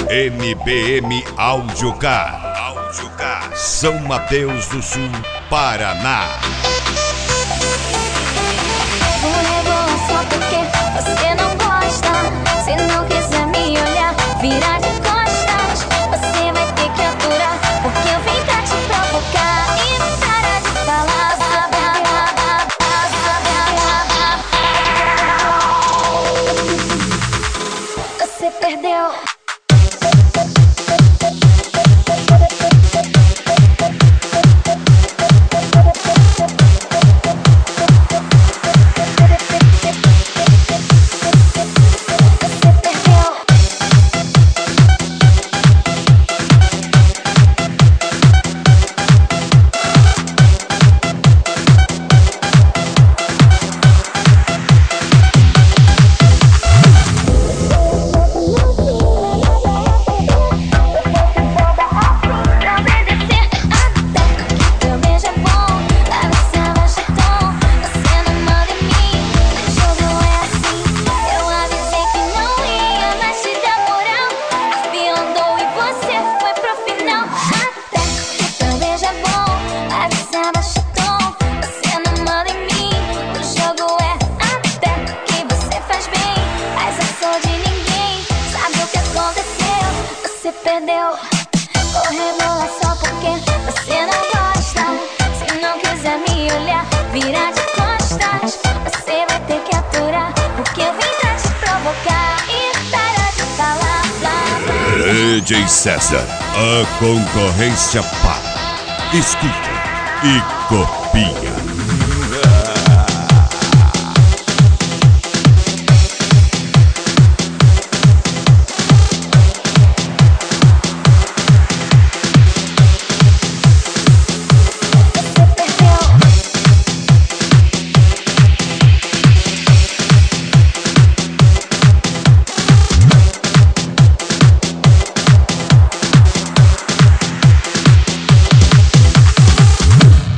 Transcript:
MBM Audiocar. São Mateus do Sul, Paraná. Vou rebolar só porque você não gosta. Se não quiser me olhar, virar de costas. Você vai ter que aturar, porque eu vim pra te provocar. E para de falar. Você perdeu. Você perdeu. Vou rebolar só porque você não gosta. Se não quiser me olhar, virar de costas. Você vai ter que aturar, porque eu vim pra te provocar. E para de falar, blá, blá. DJ César, a concorrência para. Escuta e copia.